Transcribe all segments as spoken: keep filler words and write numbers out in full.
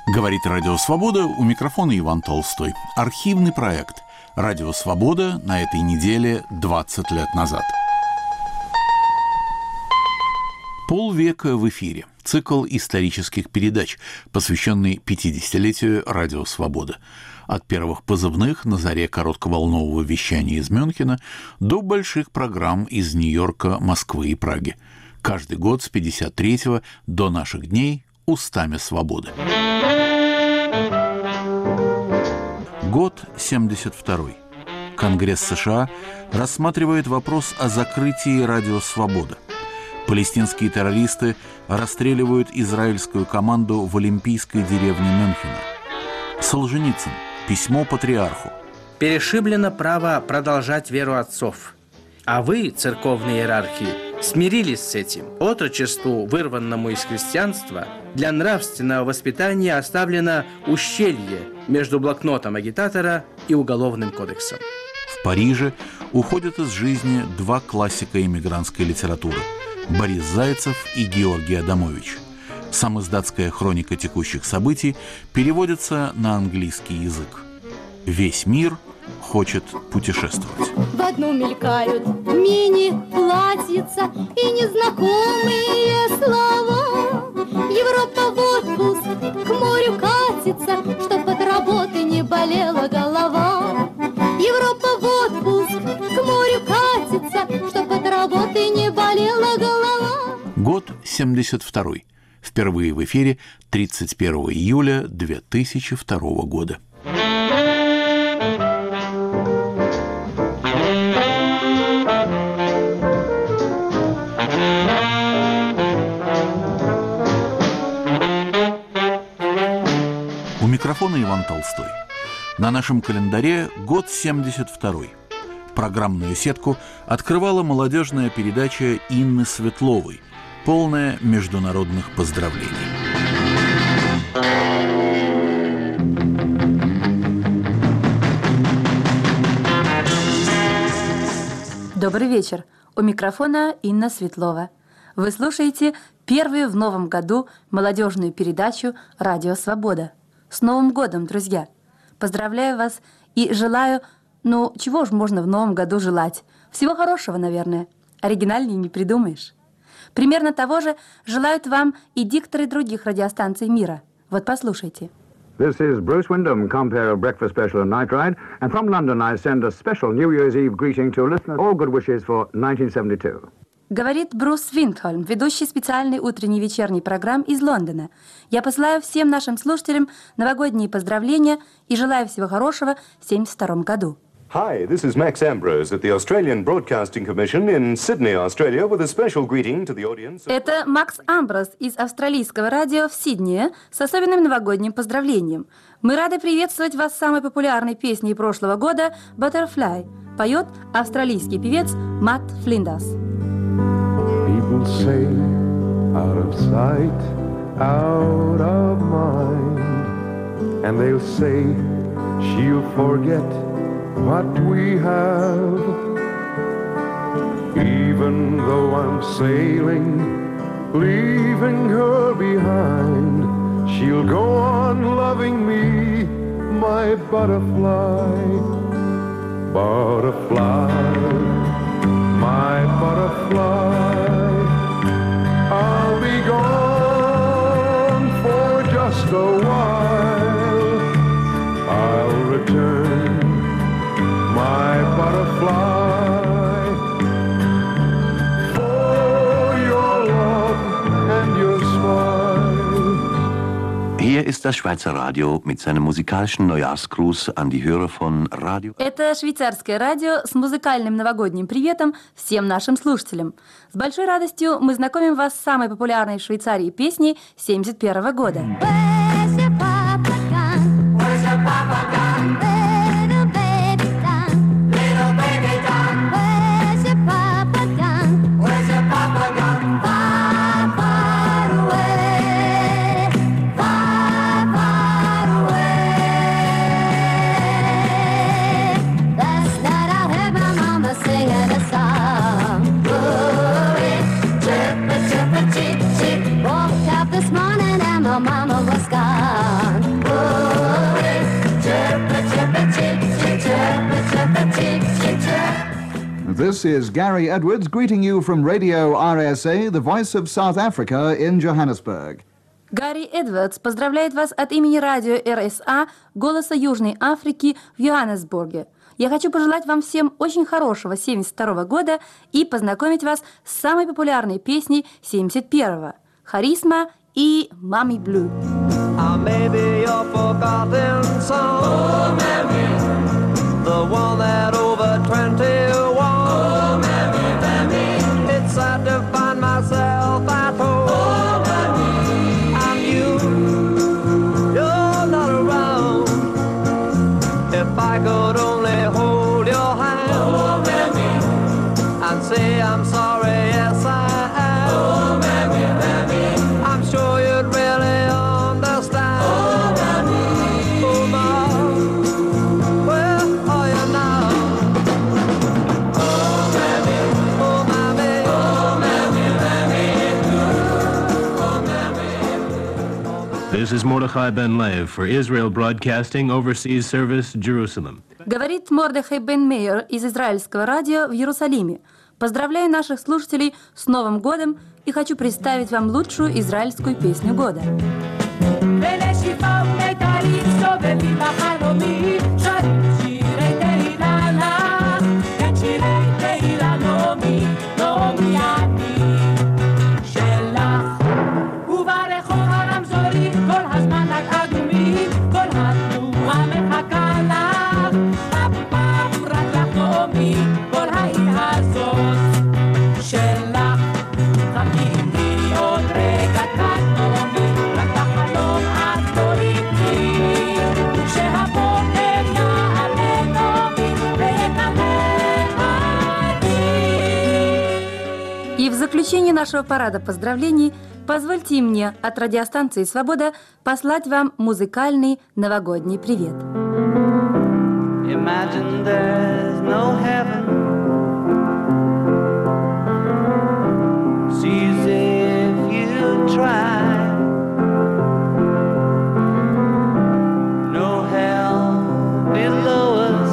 Говорит Радио Свобода, у микрофона Иван Толстой. Архивный проект «Радио Свобода» на этой неделе двадцать лет назад. Полвека в эфире. Цикл исторических передач, посвященный пятидесятилетию Радио Свобода. От первых позывных на заре коротковолнового вещания из Мюнхена до больших программ из Нью-Йорка, Москвы и Праги. Каждый год с пятьдесят третьего до наших дней устами свободы. Год семьдесят второй. Конгресс США рассматривает вопрос о закрытии Радио Свобода. Палестинские террористы расстреливают израильскую команду в олимпийской деревне Мюнхена. Солженицын. Письмо патриарху. Перешиблено право продолжать веру отцов. А вы, церковные иерархии, смирились с этим. Отрочеству, вырванному из христианства, для нравственного воспитания оставлено ущелье между блокнотом агитатора и уголовным кодексом. В Париже уходят из жизни два классика иммигрантской литературы – Борис Зайцев и Георгий Адамович. Самиздатская хроника текущих событий переводится на английский язык. Весь мир хочет путешествовать. В одну мелькают мини-платьица и незнакомые слова. Европа в отпуск к морю катится, чтоб от работы не болела голова. Европа в отпуск к морю катится, чтоб от работы не болела голова. Год семьдесят второй. Впервые в эфире тридцать первого июля две тысячи второго года. У микрофона Иван Толстой. На нашем календаре год семьдесят второй. Программную сетку открывала молодежная передача Инны Светловой, полная международных поздравлений. Добрый вечер. У микрофона Инна Светлова. Вы слушаете первую в новом году молодежную передачу «Радио Свобода». С Новым годом, друзья! Поздравляю вас и желаю, ну, чего ж можно в новом году желать? Всего хорошего, наверное. Оригинальнее не придумаешь. Примерно того же желают вам и дикторы других радиостанций мира. Вот послушайте. This is Bruce Wyndham, compere of Breakfast Special and Night Ride, and from London I send a special New Year's Eve greeting to listeners. All good wishes for nineteen seventy-two. Говорит Брус Виндхольм, ведущий специальной утренней вечерней программ из Лондона. Я посылаю всем нашим слушателям новогодние поздравления и желаю всего хорошего в семьдесят втором году. Hi, this is Max Ambrose at the Australian Broadcasting Commission in Sydney, Australia, with a special greeting to the audience. Это Макс Амброс из австралийского радио в Сиднее с особенным новогодним поздравлением. Мы рады приветствовать вас с самой популярной песней прошлого года «Butterfly». Поет австралийский певец Матт Флиндас. People say out of sight, out of mind, and they'll say she'll forget what we have. Even though I'm sailing, leaving her behind, she'll go on loving me, my butterfly. Butterfly, my butterfly, I'll be gone for just a while. I'll return, my butterfly, for your love and your smile. Hier ist das Schweizer Radio mit seinem musikalischen Neujahrsgruß an die Hörer von Radio. Это швейцарское радио с музыкальным новогодним приветом всем нашим слушателям. С большой радостью мы знакомим вас с самой популярной в Швейцарии песней семьдесят первого года. This morning and my mama was gone. This is Gary Edwards greeting you from Radio ар эс эй, the voice of South Africa in Johannesburg. Гарри Эдвардс поздравляет вас от имени радио эр эс а «Голоса Южной Африки» в Йоханнесбурге. Я хочу пожелать вам всем очень хорошего семьдесят второго года и познакомить вас с самой популярной песней семьдесят первого «Харизма» и «Mommy Blue». I may be your forgotten song, oh, Mammy, the one that over twenty-one. Oh, Mammy, Mammy, it's sad to find myself at home. Oh, Mammy, and you, you're not around. If I could only hold your hand, oh, Mammy, and say I'm sorry, yes I am. Oh, Mammy, Mammy, I'm sure you'd really understand. Oh, Mammy, oh, Mom, where are you now? Oh, Mammy, oh, Mammy, oh, Mammy, Mammy, oh, Mammy. This is Mordechai Ben Lev for Israel Broadcasting Overseas Service, Jerusalem. Говорит Мордехай Бен Мейер из израильского радио в Иерусалиме. Поздравляю наших слушателей с Новым годом и хочу представить вам лучшую израильскую песню года. И в заключение нашего парада поздравлений позвольте мне от радиостанции «Свобода» послать вам музыкальный новогодний привет. Imagine there's no heaven. See as if you try. No hell below us.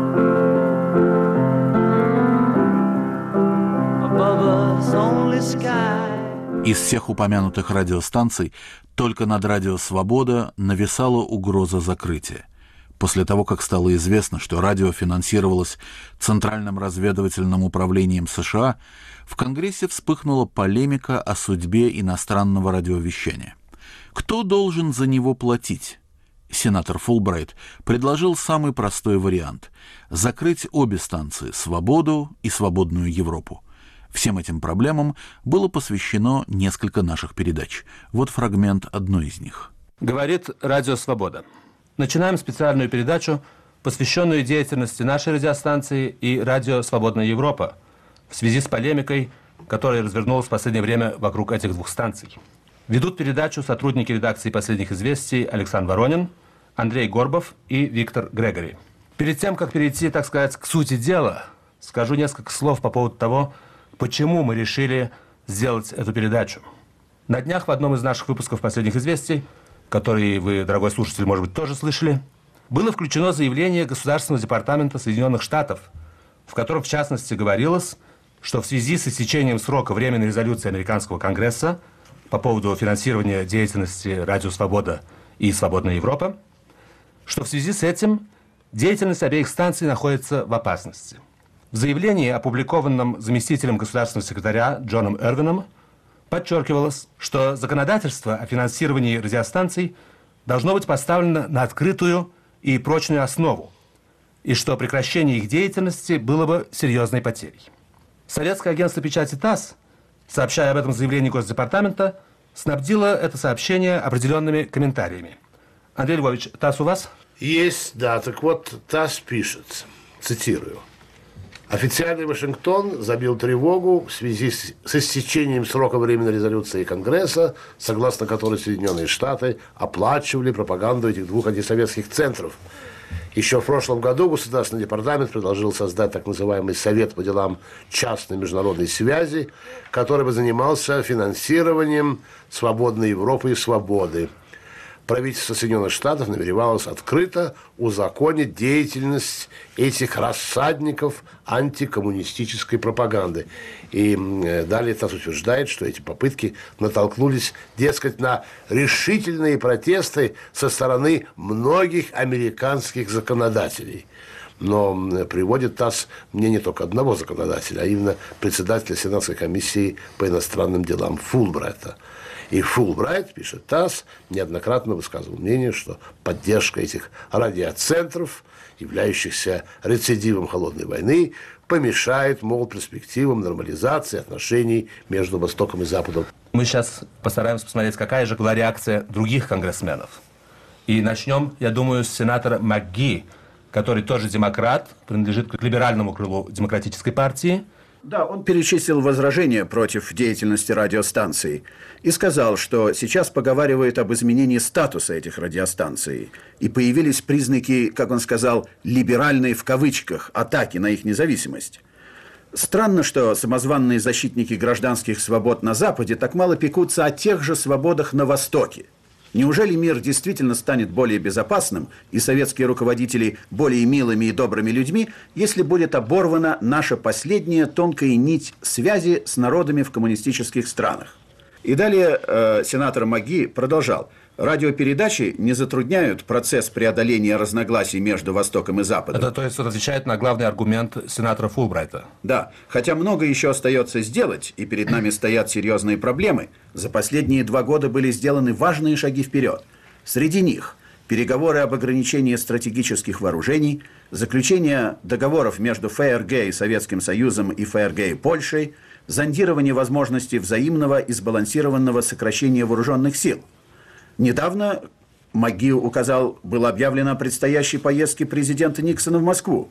Above us only sky. Из всех упомянутых радиостанций только над радио «Свобода» нависала угроза закрытия. После того, как стало известно, что радио финансировалось Центральным разведывательным управлением США, в Конгрессе вспыхнула полемика о судьбе иностранного радиовещания. Кто должен за него платить? Сенатор Фулбрайт предложил самый простой вариант – закрыть обе станции «Свободу» и «Свободную Европу». Всем этим проблемам было посвящено несколько наших передач. Вот фрагмент одной из них. Говорит Радио Свобода. Начинаем специальную передачу, посвященную деятельности нашей радиостанции и Радио Свободная Европа в связи с полемикой, которая развернулась в последнее время вокруг этих двух станций. Ведут передачу сотрудники редакции «Последних известий» Александр Воронин, Андрей Горбов и Виктор Грегори. Перед тем, как перейти, так сказать, к сути дела, скажу несколько слов по поводу того, почему мы решили сделать эту передачу. На днях в одном из наших выпусков «Последних известий», который вы, дорогой слушатель, может быть, тоже слышали, было включено заявление Государственного департамента Соединенных Штатов, в котором, в частности, говорилось, что в связи с истечением срока временной резолюции Американского Конгресса по поводу финансирования деятельности Радио Свобода и Свободная Европа, что в связи с этим деятельность обеих станций находится в опасности. В заявлении, опубликованном заместителем государственного секретаря Джоном Эрвином, подчеркивалось, что законодательство о финансировании радиостанций должно быть поставлено на открытую и прочную основу, и что прекращение их деятельности было бы серьезной потерей. Советское агентство печати ТАСС, сообщая об этом заявлении Госдепартамента, снабдило это сообщение определенными комментариями. Андрей Львович, ТАСС у вас? Есть, да. Так вот, ТАСС пишет, цитирую. Официальный Вашингтон забил тревогу в связи с, с истечением срока временной резолюции Конгресса, согласно которой Соединенные Штаты оплачивали пропаганду этих двух антисоветских центров. Еще в прошлом году Государственный департамент предложил создать так называемый Совет по делам частной международной связи, который бы занимался финансированием Свободной Европы и Свободы. правительство Соединенных Штатов намеревалось открыто узаконить деятельность этих рассадников антикоммунистической пропаганды. И далее ТАСС утверждает, что эти попытки натолкнулись, дескать, на решительные протесты со стороны многих американских законодателей. Но приводит ТАСС мнение только одного законодателя, а именно председателя Сенатской комиссии по иностранным делам Фулбрайта. И Фулбрайт, пишет ТАСС, неоднократно высказывал мнение, что поддержка этих радиоцентров, являющихся рецидивом холодной войны, помешает, мол, перспективам нормализации отношений между Востоком и Западом. Мы сейчас постараемся посмотреть, какая же была реакция других конгрессменов. И начнем, я думаю, с сенатора МакГи, который тоже демократ, принадлежит к либеральному крылу Демократической партии. Да, он перечислил возражения против деятельности радиостанций и сказал, что сейчас поговаривают об изменении статуса этих радиостанций. И появились признаки, как он сказал, либеральной в кавычках атаки на их независимость. Странно, что самозванные защитники гражданских свобод на Западе так мало пекутся о тех же свободах на Востоке. Неужели мир действительно станет более безопасным и советские руководители более милыми и добрыми людьми, если будет оборвана наша последняя тонкая нить связи с народами в коммунистических странах? И далее э, сенатор МакГи продолжал. Радиопередачи не затрудняют процесс преодоления разногласий между Востоком и Западом. Это, то есть, он отвечает на главный аргумент сенатора Фулбрайта. Да, хотя много еще остается сделать, и перед нами стоят серьезные проблемы, за последние два года были сделаны важные шаги вперед. Среди них переговоры об ограничении стратегических вооружений, заключение договоров между ФРГ и Советским Союзом и ФРГ и Польшей, зондирование возможностей взаимного и сбалансированного сокращения вооруженных сил. Недавно МакГи указал, было объявлено о предстоящей поездке президента Никсона в Москву.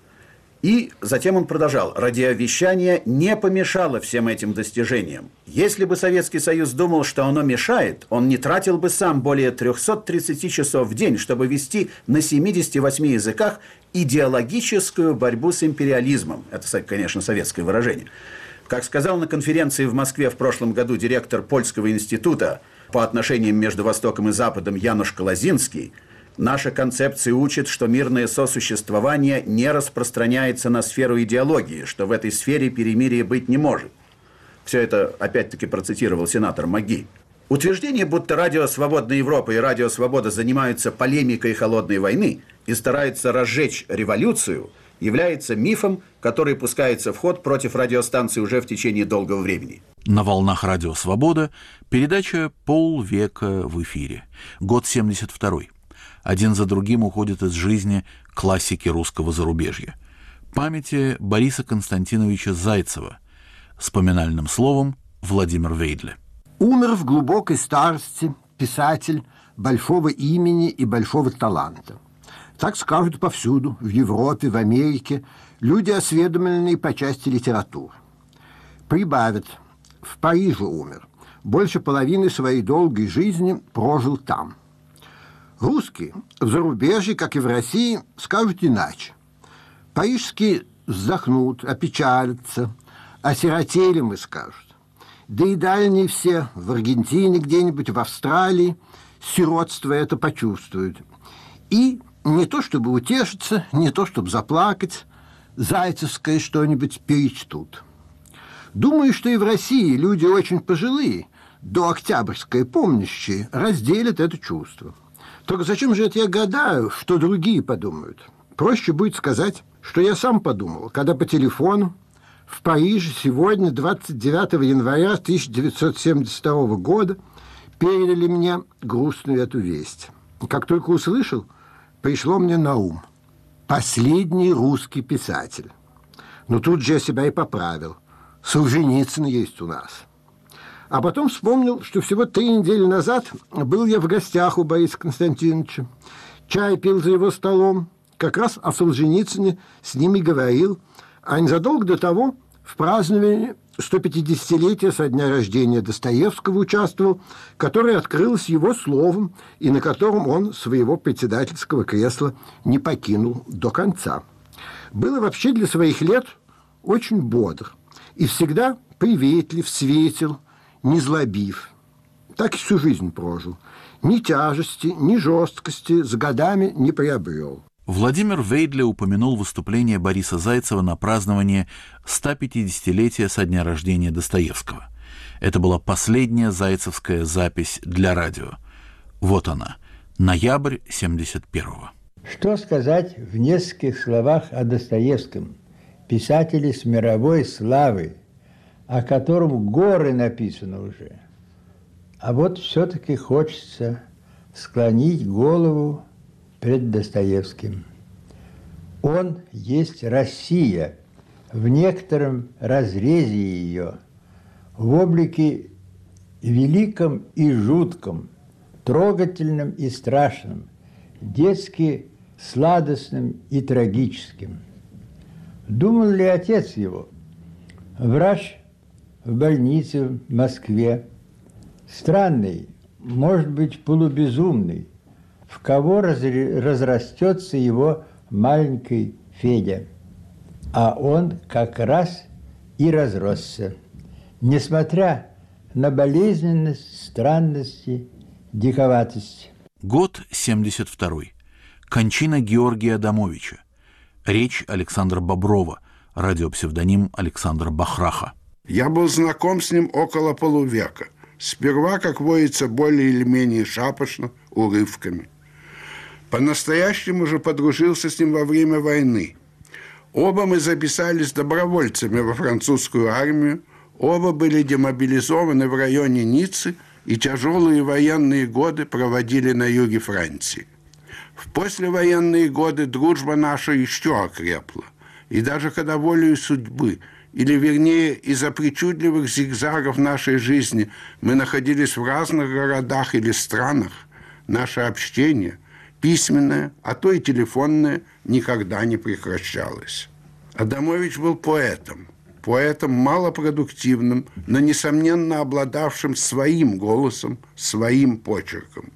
И затем он продолжал. Радиовещание не помешало всем этим достижениям. Если бы Советский Союз думал, что оно мешает, он не тратил бы сам более трёхсот тридцати часов в день, чтобы вести на семидесяти восьми языках идеологическую борьбу с империализмом. Это, конечно, советское выражение. Как сказал на конференции в Москве в прошлом году директор Польского института по отношениям между Востоком и Западом Януш Колозинский, наша концепция учит, что мирное сосуществование не распространяется на сферу идеологии, что в этой сфере перемирия быть не может. Все это, опять-таки, процитировал сенатор МакГи. Утверждение, будто радио «Свободная Европа» и радио «Свобода» занимаются полемикой холодной войны и стараются разжечь революцию, является мифом, который пускается в ход против радиостанции уже в течение долгого времени. На волнах радио «Свобода» передача «Полвека в эфире». Год семьдесят второй. Один за другим уходят из жизни классики русского зарубежья. Памяти Бориса Константиновича Зайцева. С поминальным словом Владимир Вейдле. Умер в глубокой старости писатель большого имени и большого таланта. Так скажут повсюду, в Европе, в Америке, люди, осведомленные по части литературы. Прибавят, в Париже умер. Больше половины своей долгой жизни прожил там. Русские в зарубежье, как и в России, скажут иначе. Парижские вздохнут, опечалятся, осиротели мы скажут. Да и дальние все, в Аргентине где-нибудь, в Австралии, сиротство это почувствуют. И не то чтобы утешиться, не то чтобы заплакать, зайцевское что-нибудь перечтут. Думаю, что и в России люди очень пожилые, до октябрьской помнящие, разделят это чувство. Только зачем же это я гадаю, что другие подумают? Проще будет сказать, что я сам подумал, когда по телефону в Париже сегодня, двадцать девятого января тысяча девятьсот семьдесят второго года, передали мне грустную эту весть. Как только услышал, пришло мне на ум: последний русский писатель. Но тут же я себя и поправил. Солженицын есть у нас. А потом вспомнил, что всего три недели назад был я в гостях у Бориса Константиновича. Чай пил за его столом, как раз о Солженицыне с ними говорил, а незадолго до того в праздновании сто пятидесятилетия со дня рождения Достоевского участвовал, которое открылось его словом и на котором он своего председательского кресла не покинул до конца. Был вообще для своих лет очень бодр и всегда приветлив, светел, незлобив. так и всю жизнь прожил. Ни тяжести, ни жесткости с годами не приобрел. Владимир Вейдле упомянул выступление Бориса Зайцева на празднование ста пятидесятилетия со дня рождения Достоевского. Это была последняя зайцевская запись для радио. Вот она, ноябрь семьдесят первого. Что сказать в нескольких словах о Достоевском, писателе с мировой славой, о котором горы написано уже? А вот все-таки хочется склонить голову перед Достоевским. Он есть Россия, в некотором разрезе ее, в облике великом и жутком, трогательном и страшном, детски сладостным и трагическим. Думал ли отец его, врач в больнице в Москве, странный, может быть, полубезумный, в кого разрастется его маленький Федя. А он как раз и разросся, несмотря на болезненность, странности, диковатость. Год семьдесят второй. Кончина Георгия Адамовича. Речь Александра Боброва, радиопсевдоним Александра Бахраха. Я был знаком с ним около полувека. Сперва, как водится, более или менее шапошно, урывками. По-настоящему же подружился с ним во время войны. Оба мы записались добровольцами во французскую армию, оба были демобилизованы в районе Ниццы и тяжелые военные годы проводили на юге Франции. В послевоенные годы дружба наша еще окрепла. И даже когда волею судьбы, или вернее из-за причудливых зигзагов нашей жизни мы находились в разных городах или странах, наше общение, письменное, а то и телефонное, никогда не прекращалось. Адамович был поэтом, поэтом малопродуктивным, но, несомненно, обладавшим своим голосом, своим почерком.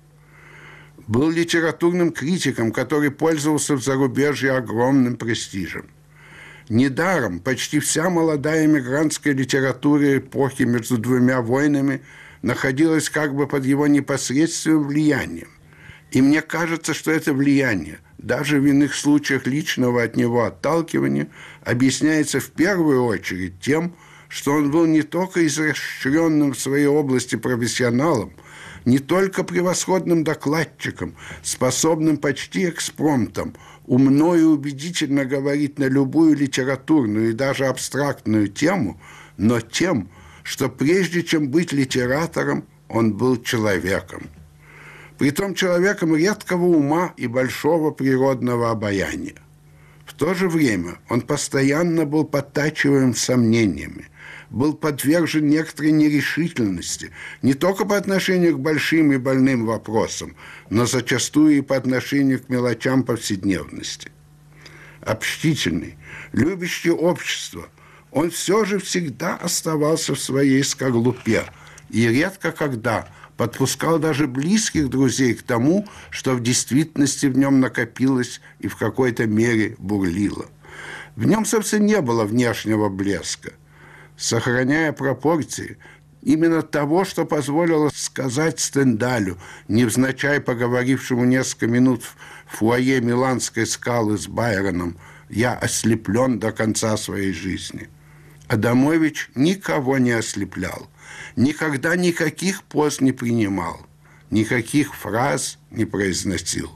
Был литературным критиком, который пользовался в зарубежье огромным престижем. Недаром почти вся молодая эмигрантская литература эпохи между двумя войнами находилась как бы под его непосредственным влиянием. И мне кажется, что это влияние, даже в иных случаях личного от него отталкивания, объясняется в первую очередь тем, что он был не только изощренным в своей области профессионалом, не только превосходным докладчиком, способным почти экспромтом, умно и убедительно говорить на любую литературную и даже абстрактную тему, но тем, что прежде чем быть литератором, он был человеком. Притом человеком редкого ума и большого природного обаяния. В то же время он постоянно был подтачиваем сомнениями, был подвержен некоторой нерешительности, не только по отношению к большим и больным вопросам, но зачастую и по отношению к мелочам повседневности. Общительный, любящий общество, он все же всегда оставался в своей скорлупе и редко когда подпускал даже близких друзей к тому, что в действительности в нем накопилось и в какой-то мере бурлило. В нем, собственно, не было внешнего блеска. Сохраняя пропорции, именно того, что позволило сказать Стендалю, невзначай поговорившему несколько минут в фойе Миланской скалы с Байроном, «Я ослеплен до конца своей жизни». Адамович никого не ослеплял, никогда никаких поз не принимал, никаких фраз не произносил.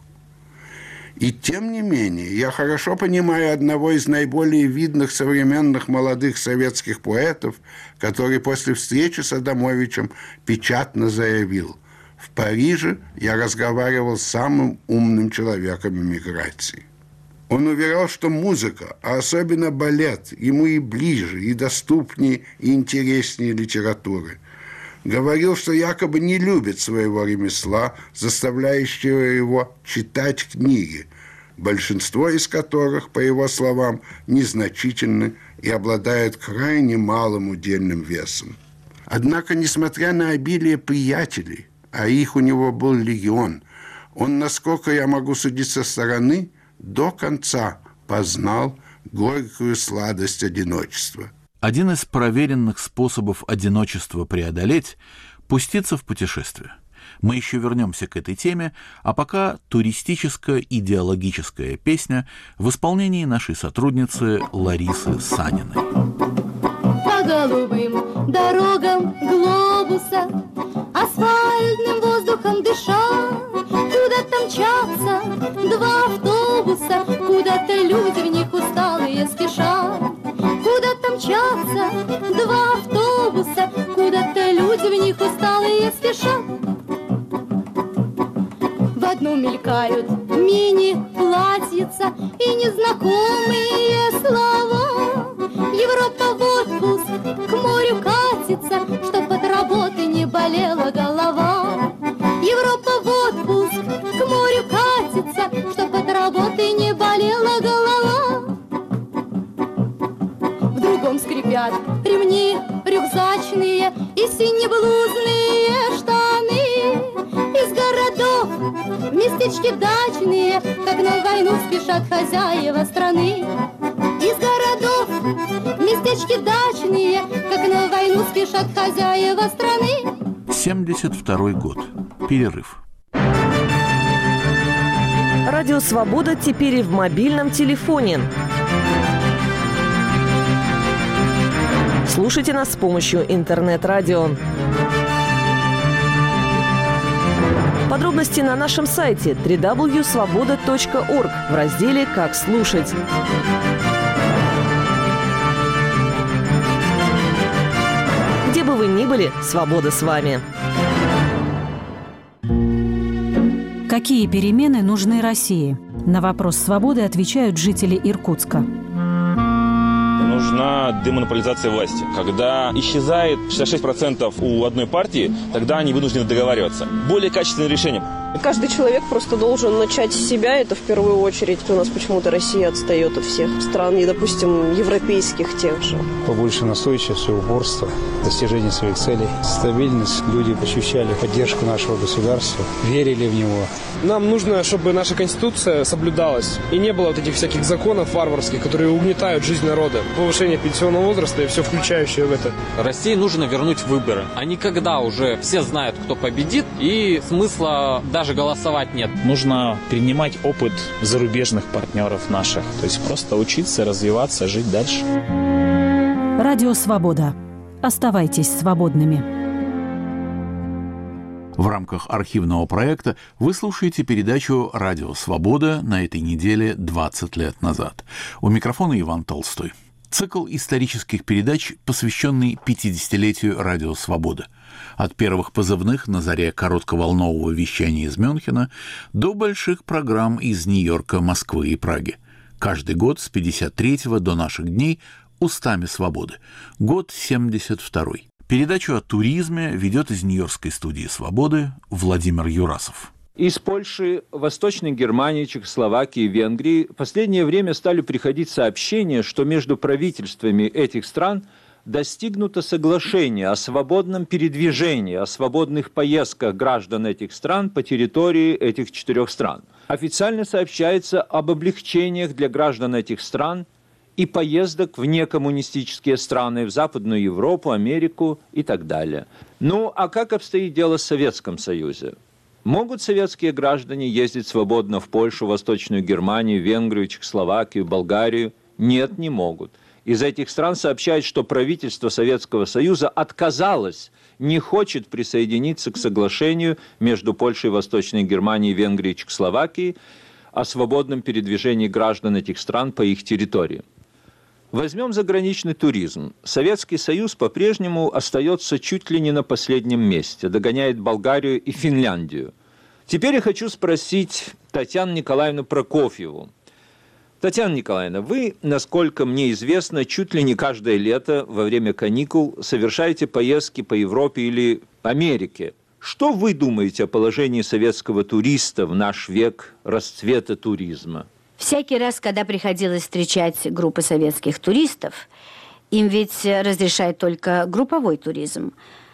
И тем не менее, я хорошо понимаю одного из наиболее видных современных молодых советских поэтов, который после встречи с Адамовичем печатно заявил: «В Париже я разговаривал с самым умным человеком эмиграции». Он уверял, что музыка, а особенно балет, ему и ближе, и доступнее, и интереснее литературы. Говорил, что якобы не любит своего ремесла, заставляющего его читать книги, большинство из которых, по его словам, незначительны и обладают крайне малым удельным весом. Однако, несмотря на обилие приятелей, а их у него был легион, он, насколько я могу судить со стороны, до конца познал горькую сладость одиночества. Один из проверенных способов одиночество преодолеть – пуститься в путешествие. Мы еще вернемся к этой теме, а пока туристическо-идеологическая песня в исполнении нашей сотрудницы Ларисы Саниной. По голубым дорогам глобуса, асфальтным воздухом дыша, куда-то мчатся два автобуса, куда-то люди в них усталые спешат. Куда-то мчатся два автобуса, куда-то люди в них усталые спешат. В одном мелькают мини-платьица и незнакомые слова. Европа в отпуск к морю катится, чтоб от работы не болела голова. Европа в отпуск к морю катится, чтоб от работы не болела голова. В другом скрипят ремни рюкзачные и синеблузные штаны. Из городов местечки дачные, как на войну спешат хозяева страны. Из городов местечки дачные, как на войну спешат хозяева страны. семьдесят второй год. Перерыв. Радио «Свобода» теперь и в мобильном телефоне. Слушайте нас с помощью интернет-радио. Подробности на нашем сайте дабл ю дабл ю дабл ю точка свобода точка орг в разделе «Как слушать». Где бы вы ни были, свобода с вами. Какие перемены нужны России? На вопрос свободы отвечают жители Иркутска. Нужна демонополизация власти. Когда исчезает шестьдесят шесть процентов у одной партии, тогда они вынуждены договариваться. Более качественное решение. Каждый человек просто должен начать с себя, это в первую очередь. У нас почему-то Россия отстает от всех стран, и, допустим, европейских тех же. Побольше настойчивости, упорства, достижения своих целей, стабильность. Люди ощущали поддержку нашего государства, верили в него. Нам нужно, чтобы наша Конституция соблюдалась, и не было вот этих всяких законов варварских, которые угнетают жизнь народа. Повышение пенсионного возраста и все включающее в это. России нужно вернуть выборы. А не когда уже все знают, кто победит, и смысла даже голосовать нет. Нужно перенимать опыт зарубежных партнеров наших. То есть просто учиться, развиваться, жить дальше. Радио «Свобода». Оставайтесь свободными. В рамках архивного проекта вы слушаете передачу «Радио Свобода» на этой неделе двадцать лет назад. У микрофона Иван Толстой. Цикл исторических передач, посвященный пятидесятилетию «Радио Свобода». От первых позывных на заре коротковолнового вещания из Мюнхена до больших программ из Нью-Йорка, Москвы и Праги. Каждый год с пятьдесят третьего до наших дней «Устами свободы». Год семьдесят второй. Передачу о туризме ведет из Нью-Йоркской студии «Свободы» Владимир Юрасов. Из Польши, Восточной Германии, Чехословакии, Венгрии в последнее время стали приходить сообщения, что между правительствами этих стран достигнуто соглашение о свободном передвижении, о свободных поездках граждан этих стран по территории этих четырех стран. Официально сообщается об облегчениях для граждан этих стран и поездок в некоммунистические страны, в Западную Европу, Америку и так далее. Ну, а как обстоит дело в Советском Союзе? Могут советские граждане ездить свободно в Польшу, Восточную Германию, Венгрию, Чехословакию, Болгарию? Нет, не могут. Из этих стран сообщают, что правительство Советского Союза отказалось, не хочет присоединиться к соглашению между Польшей, Восточной Германией, Венгрией и Чехословакией о свободном передвижении граждан этих стран по их территории. Возьмем заграничный туризм. Советский Союз по-прежнему остается чуть ли не на последнем месте, догоняет Болгарию и Финляндию. Теперь я хочу спросить Татьяну Николаевну Прокофьеву. Татьяна Николаевна, вы, насколько мне известно, чуть ли не каждое лето во время каникул совершаете поездки по Европе или Америке. Что вы думаете о положении советского туриста в наш век расцвета туризма? Всякий раз, когда приходилось встречать группы советских туристов, им ведь разрешают только групповой туризм.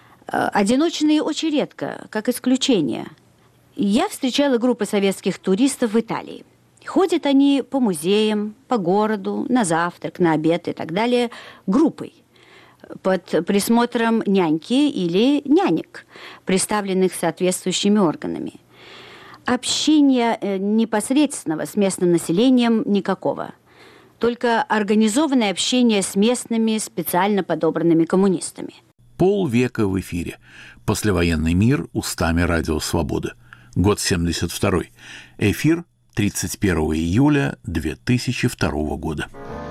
Одиночные очень редко, как исключение. Я встречала группы советских туристов в Италии. Ходят они по музеям, по городу, на завтрак, на обед и так далее группой. под присмотром няньки или нянек, представленных соответствующими органами. Общения непосредственного с местным населением никакого. Только организованное общение с местными специально подобранными коммунистами. Полвека в эфире. Послевоенный мир устами Радио Свобода. Год семьдесят второй. Эфир тридцать первого июля две тысячи второго года.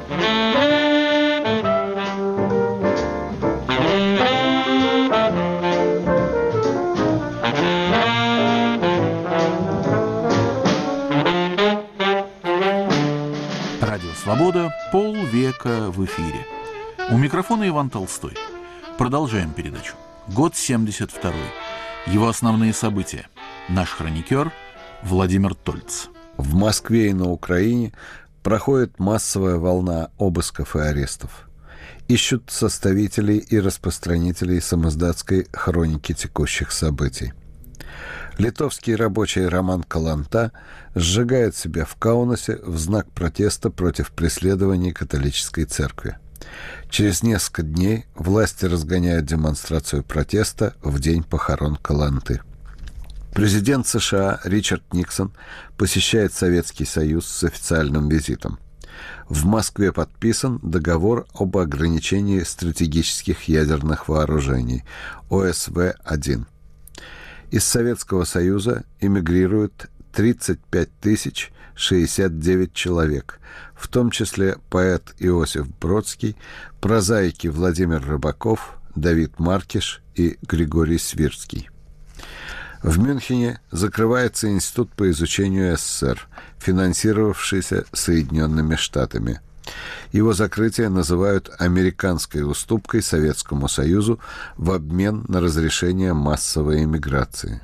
Радио Свобода. Полвека в эфире. У микрофона Иван Толстой. Продолжаем передачу. Год семьдесят второй. Его основные события. Наш хроникер Владимир Тольц. В Москве и на Украине проходит массовая волна обысков и арестов. Ищут составителей и распространителей самоздатской хроники текущих событий. Литовский рабочий Роман Каланта сжигает себя в Каунасе в знак протеста против преследований католической церкви. Через несколько дней власти разгоняют демонстрацию протеста в день похорон Каланты. Президент США Ричард Никсон посещает Советский Союз с официальным визитом. В Москве подписан договор об ограничении стратегических ядерных вооружений О С В один. Из Советского Союза эмигрируют тридцать пять тысяч шестьдесят девять человек, в том числе поэт Иосиф Бродский, прозаики Владимир Рыбаков, Давид Маркиш и Григорий Свирский. В Мюнхене закрывается Институт по изучению С С С Р, финансировавшийся Соединенными Штатами. Его закрытие называют американской уступкой Советскому Союзу в обмен на разрешение массовой эмиграции.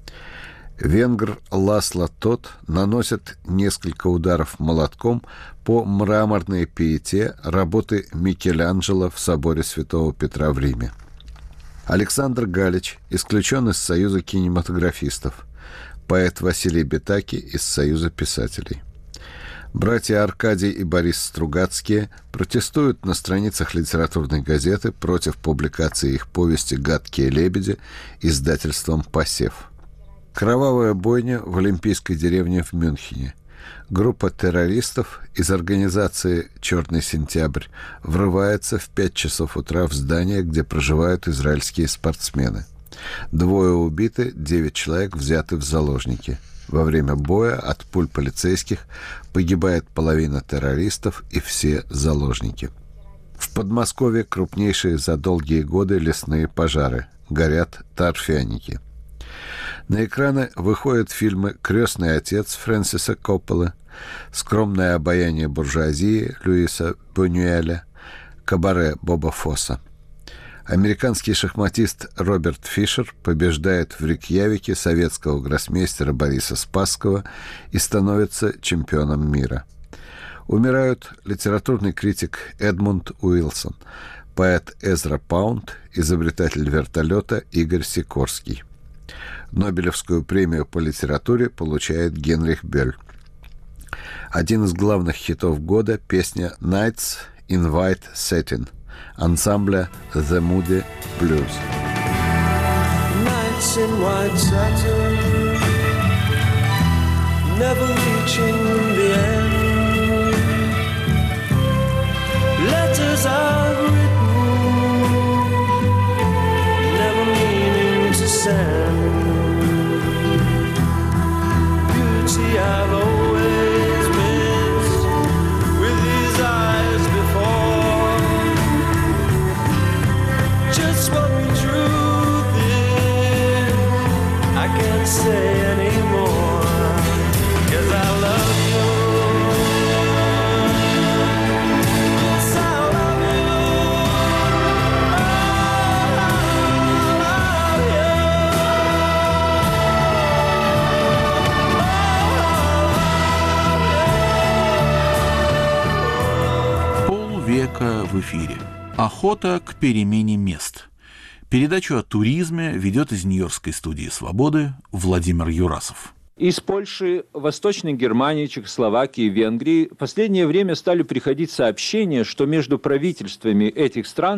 Венгр Ласло Тот наносит несколько ударов молотком по мраморной пиете работы Микеланджело в соборе Святого Петра в Риме. Александр Галич исключен из Союза кинематографистов. Поэт Василий Бетаки из Союза писателей. Братья Аркадий и Борис Стругацкие протестуют на страницах литературной газеты против публикации их повести «Гадкие лебеди» издательством «Посев». Кровавая бойня в Олимпийской деревне в Мюнхене. Группа террористов из организации «Черный сентябрь» врывается в пять часов утра в здание, где проживают израильские спортсмены. Двое убиты, девять человек взяты в заложники. Во время боя от пуль полицейских погибает половина террористов и все заложники. В Подмосковье крупнейшие за долгие годы лесные пожары. Горят торфяники. На экраны выходят фильмы «Крестный отец» Фрэнсиса Копполы, «Скромное обаяние буржуазии» Луиса Бунюэля, «Кабаре» Боба Фосса. Американский шахматист Роберт Фишер побеждает в Рейкьявике советского гроссмейстера Бориса Спасского и становится чемпионом мира. Умирают литературный критик Эдмунд Уилсон, поэт Эзра Паунд, изобретатель вертолета Игорь Сикорский. Нобелевскую премию по литературе получает Генрих Бёль. Один из главных хитов года – песня «Nights in White Satin» ансамбля The Moody Blues. Nights in white satin, never reaching the end. Letters I've written, never meaning to send. Beauty I've always missed with these eyes before. Just what the truth is, I can't say anymore, 'cause I love you. Yes, I love you. Полвека в эфире. Охота к перемене мест. Передачу о туризме ведет из Нью-Йоркской студии «Свободы» Владимир Юрасов. Из Польши, Восточной Германии, Чехословакии, Венгрии в последнее время стали приходить сообщения, что между правительствами этих стран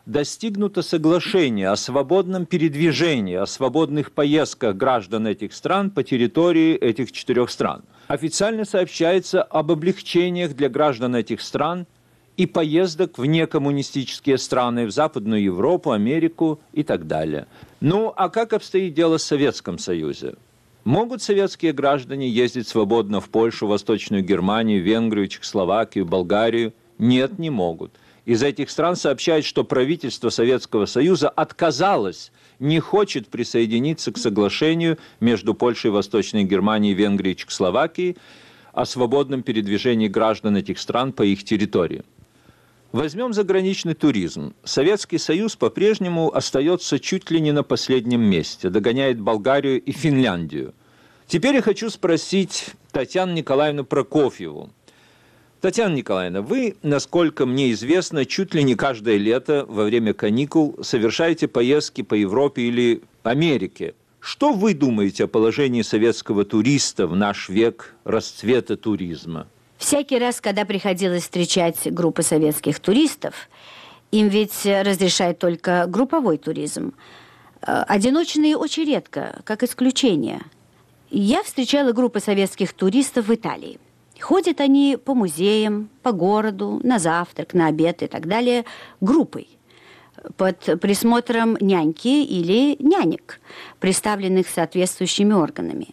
достигнуто соглашение о свободном передвижении, о свободных поездках граждан этих стран по территории этих четырех стран. Официально сообщается об облегчениях для граждан этих стран и поездок в некоммунистические страны, в Западную Европу, Америку и так далее. Ну, а как обстоит дело в Советском Союзе? Могут советские граждане ездить свободно в Польшу, Восточную Германию, Венгрию, Чехословакию, Болгарию? Нет, не могут. Из этих стран сообщают, что правительство Советского Союза отказалось, не хочет присоединиться к соглашению между Польшей, Восточной Германией, Венгрией и Чехословакией о свободном передвижении граждан этих стран по их территории. Возьмем заграничный туризм. Советский Союз по-прежнему остается чуть ли не на последнем месте, догоняет Болгарию и Финляндию. Теперь я хочу спросить Татьяну Николаевну Прокофьеву. Татьяна Николаевна, вы, насколько мне известно, чуть ли не каждое лето во время каникул совершаете поездки по Европе или Америке. Что вы думаете о положении советского туриста в наш век расцвета туризма? Всякий раз, когда приходилось встречать группы советских туристов, им ведь разрешают только групповой туризм. Одиночные очень редко, как исключение. Я встречала группы советских туристов в Италии. Ходят они по музеям, по городу, на завтрак, на обед и так далее группой, под присмотром няньки или нянек, представленных соответствующими органами.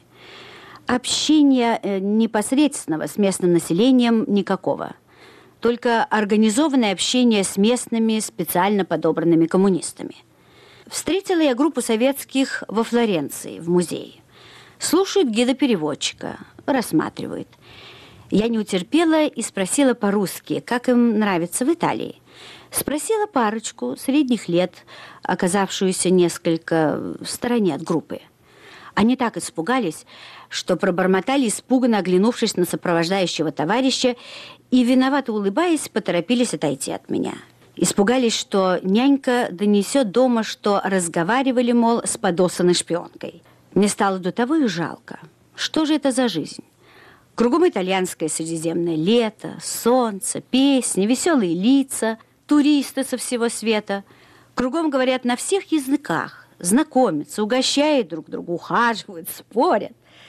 Общения непосредственного с местным населением никакого. Только организованное общение с местными специально подобранными коммунистами. Встретила я группу советских во Флоренции, в музее. Слушают гида-переводчика, рассматривают. Я не утерпела и спросила по-русски, как им нравится в Италии. Спросила парочку средних лет, оказавшуюся несколько в стороне от группы. Они так испугались, что пробормотали, испуганно оглянувшись на сопровождающего товарища, и, виновато улыбаясь, поторопились отойти от меня. Испугались, что нянька донесет дома, что разговаривали, мол, с подосланной шпионкой. Мне стало до того и жалко. Что же это за жизнь? Кругом итальянское средиземное лето, солнце, песни, веселые лица, туристы со всего света. Кругом говорят на всех языках. Знакомятся, угощают друг друга, ухаживают, спорят.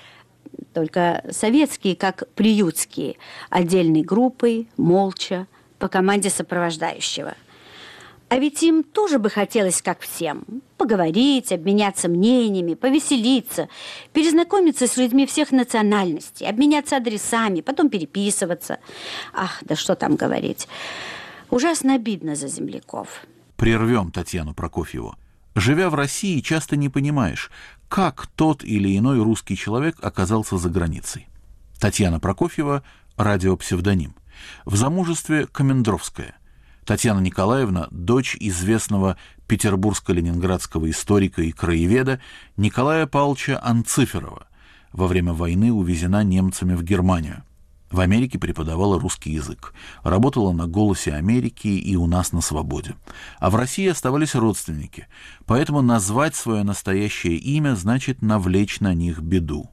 Только советские, как приютские, отдельной группой, молча, по команде сопровождающего. А ведь им тоже бы хотелось, как всем, поговорить, обменяться мнениями, повеселиться, перезнакомиться с людьми всех национальностей, обменяться адресами, потом переписываться. Ах, да что там говорить. Ужасно обидно за земляков. Прервем Татьяну Прокофьеву. Живя в России, часто не понимаешь, как тот или иной русский человек оказался за границей. Татьяна Прокофьева – радиопсевдоним. В замужестве Комендровская. Татьяна Николаевна – дочь известного петербургско-ленинградского историка и краеведа Николая Павловича Анциферова. Во время войны увезена немцами в Германию. В Америке преподавала русский язык. Работала на «Голосе Америки» и «У нас на свободе». А в России оставались родственники. Поэтому назвать свое настоящее имя значит навлечь на них беду.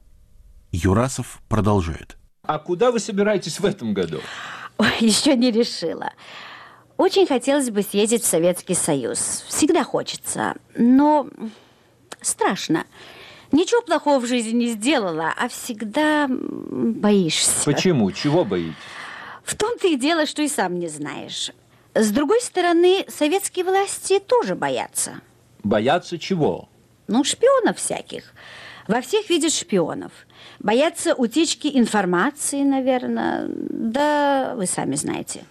Юрасов продолжает. А куда вы собираетесь в этом году? Ой, еще не решила. Очень хотелось бы съездить в Советский Союз. Всегда хочется. Но страшно. Ничего плохого в жизни не сделала, а всегда боишься. Почему? Чего боитесь? В том-то и дело, что и сам не знаешь. С другой стороны, советские власти тоже боятся. Боятся чего? Ну, шпионов всяких. Во всех видят шпионов. Боятся утечки информации, наверное. Да, вы сами знаете.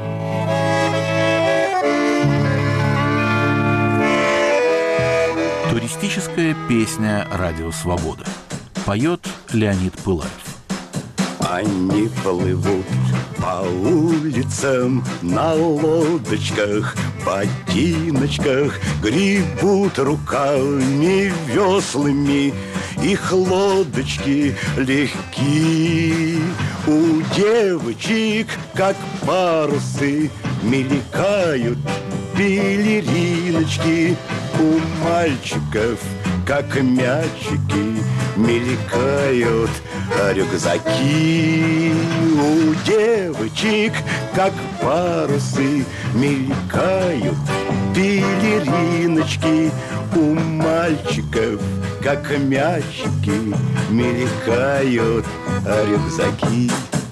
Туристическая песня «Радио Свобода». Поет Леонид Пылаев. Они плывут по улицам на лодочках, ботиночках, гребут руками веслами, их лодочки легки. У девочек, как парусы, мелькают пелериночки, у мальчиков, как мячики, мелькают рюкзаки. У девочек, как парусы, мелькают пелериночки у мальчиков, как мячики, мелькают рюкзаки.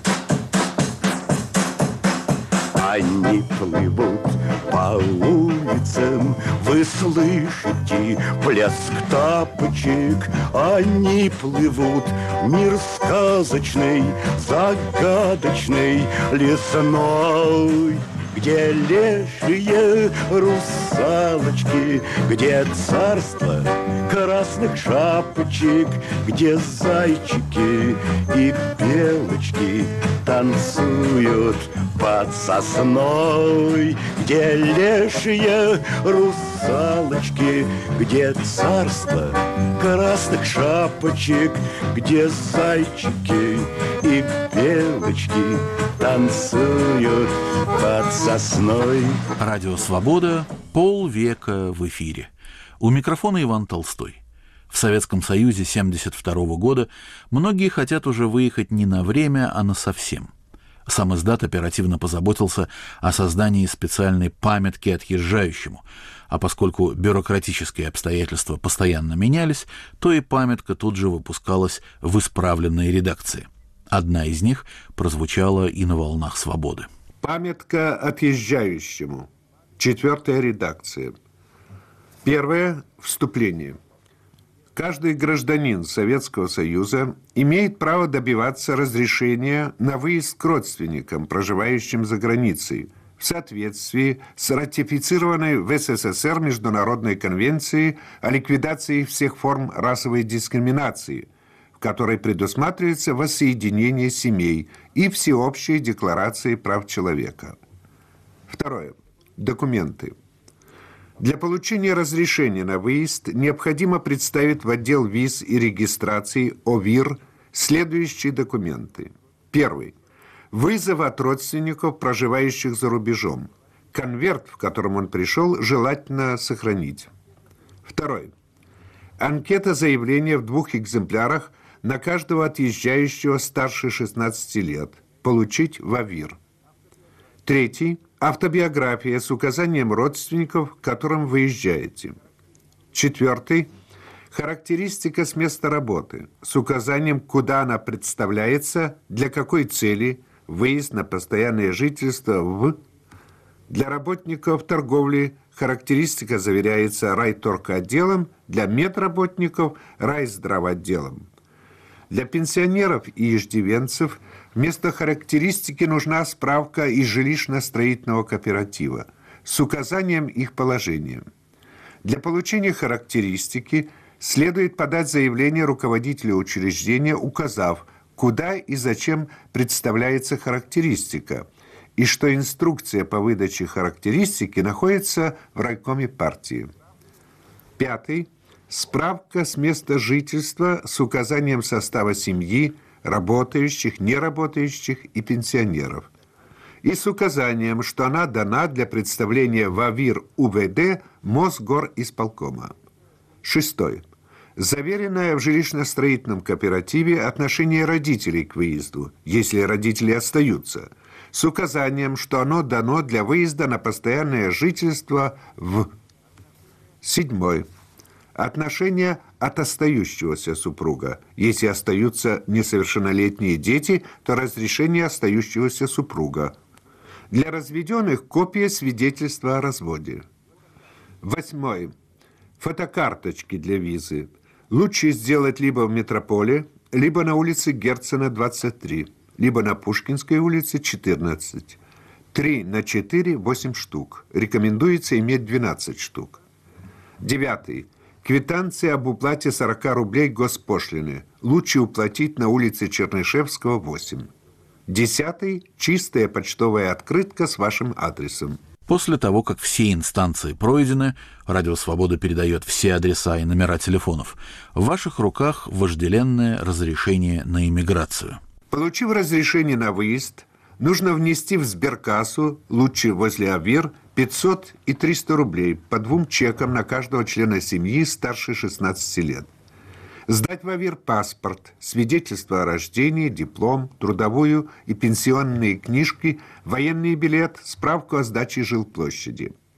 Они плывут по улицам, вы слышите плеск тапочек. Они плывут, мир сказочный, загадочный, лесной, где лешие русалочки, где царство красных шапочек, где зайчики и белочки танцуют под сосной, где лешие русалочки, где царство красных шапочек, где зайчики и белочки танцуют под сосной. Радио «Свобода» полвека в эфире. У микрофона Иван Толстой. В Советском Союзе семьдесят второго года многие хотят уже выехать не на время, а на совсем. Сам издат оперативно позаботился о создании специальной памятки отъезжающему, а поскольку бюрократические обстоятельства постоянно менялись, то и памятка тут же выпускалась в исправленной редакции. Одна из них прозвучала и на «Волнах Свободы». Памятка отъезжающему. Четвертая редакция. Первое. Вступление. Каждый гражданин Советского Союза имеет право добиваться разрешения на выезд к родственникам, проживающим за границей, в соответствии с ратифицированной в СССР Международной конвенцией о ликвидации всех форм расовой дискриминации, в которой предусматривается воссоединение семей и всеобщей декларации прав человека. Второе. Документы. Для получения разрешения на выезд необходимо представить в отдел виз и регистрации ОВИР следующие документы. Первый. Вызов от родственников, проживающих за рубежом. Конверт, в котором он пришел, желательно сохранить. Второй. Анкета заявления в двух экземплярах на каждого отъезжающего старше шестнадцати лет. Получить в ОВИР. Третий. Автобиография с указанием родственников, к которым выезжаете. Четвертый. Характеристика с места работы с указанием, куда она представляется, для какой цели, выезд на постоянное жительство в... Для работников торговли характеристика заверяется райторготделом, для медработников – райздравотделом. Для пенсионеров и иждивенцев вместо характеристики нужна справка из жилищно-строительного кооператива с указанием их положения. Для получения характеристики следует подать заявление руководителю учреждения, указав, куда и зачем представляется характеристика, и что инструкция по выдаче характеристики находится в райкоме партии. Пятый. Справка с места жительства с указанием состава семьи, работающих, неработающих и пенсионеров. И с указанием, что она дана для представления в ОВИР УВД Мосгорисполкома. Шестой. Заверенное в жилищно-строительном кооперативе отношение родителей к выезду, если родители остаются, с указанием, что оно дано для выезда на постоянное жительство в... Седьмой. Отношения от остающегося супруга. Если остаются несовершеннолетние дети, то разрешение остающегося супруга. Для разведенных копия свидетельства о разводе. Восьмой. Фотокарточки для визы. Лучше сделать либо в метрополе, либо на улице Герцена, двадцать три, либо на Пушкинской улице, четырнадцать. три на четыре – восемь штук. Рекомендуется иметь двенадцать штук. Девятый. Квитанция об уплате сорока рублей госпошлины. Лучше уплатить на улице Чернышевского, восемь. Десятый. Чистая почтовая открытка с вашим адресом. После того, как все инстанции пройдены, Радио Свобода передает все адреса и номера телефонов. В ваших руках вожделенное разрешение на иммиграцию. Получив разрешение на выезд, нужно внести в сберкассу, лучше возле ОВИР, пятьсот и триста рублей по двум чекам на каждого члена семьи старше шестнадцати лет. Сдать в ОВИР паспорт, свидетельство о рождении, диплом, трудовую и пенсионные книжки, военный билет, справку о сдаче жилплощади.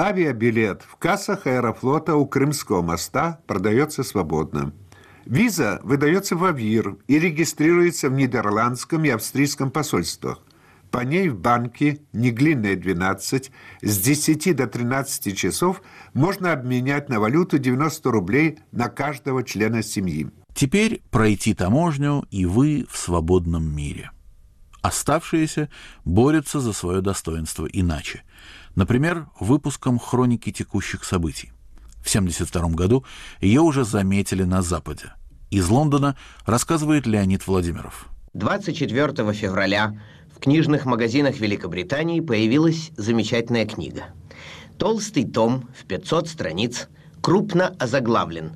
Авиабилет в кассах Аэрофлота у Крымского моста продается свободно. Виза выдается в АВИР и регистрируется в нидерландском и австрийском посольствах. По ней в банке Неглинная, двенадцать, с десяти до тринадцати часов можно обменять на валюту девяносто рублей на каждого члена семьи. Теперь пройти таможню, и вы в свободном мире. Оставшиеся борются за свое достоинство иначе. Например, выпуском хроники текущих событий. В семьдесят втором году ее уже заметили на Западе. Из Лондона рассказывает Леонид Владимиров. двадцать четвёртого февраля в книжных магазинах Великобритании появилась замечательная книга. Толстый том в пятьсот страниц, крупно озаглавлен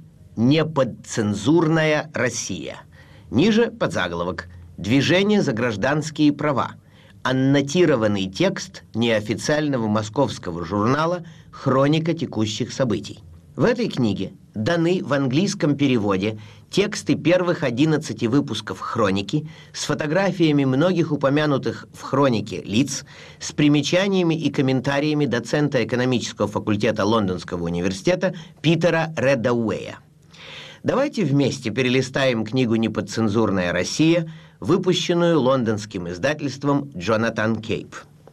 «Неподцензурная Россия». Ниже подзаголовок «Движение за гражданские права». Аннотированный текст неофициального московского журнала «Хроника текущих событий». В этой книге даны в английском переводе тексты первых одиннадцати выпусков «Хроники» с фотографиями многих упомянутых в «Хронике» лиц, с примечаниями и комментариями доцента экономического факультета Лондонского университета Питера Редауэя. Давайте вместе перелистаем книгу «Неподцензурная Россия», выпущенную лондонским издательством «Джонатан Кейп».